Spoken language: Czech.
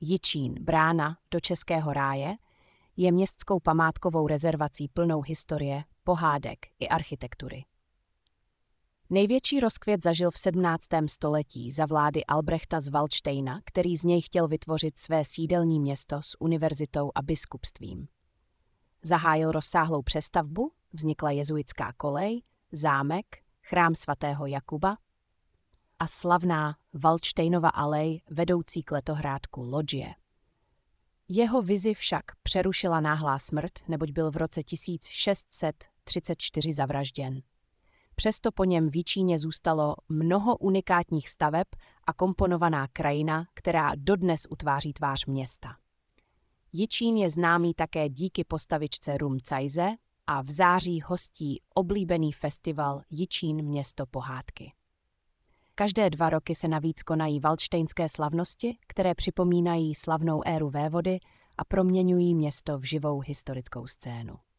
Jičín, brána do Českého ráje, je městskou památkovou rezervací plnou historie, pohádek i architektury. Největší rozkvět zažil v 17. století za vlády Albrechta z Valdštejna, který z něj chtěl vytvořit své sídelní město s univerzitou a biskupstvím. Zahájil rozsáhlou přestavbu, vznikla jezuitská kolej, zámek, chrám svatého Jakuba a slavná Valdštejnova alej vedoucí k letohrádku Lodžie. Jeho vizi však přerušila náhlá smrt, neboť byl v roce 1634 zavražděn. Přesto po něm v Jičíně zůstalo mnoho unikátních staveb a komponovaná krajina, která dodnes utváří tvář města. Jičín je známý také díky postavičce Rum Cajze a v září hostí oblíbený festival Jičín město pohádky. Každé 2 roky se navíc konají valdštejnské slavnosti, které připomínají slavnou éru vévody a proměňují město v živou historickou scénu.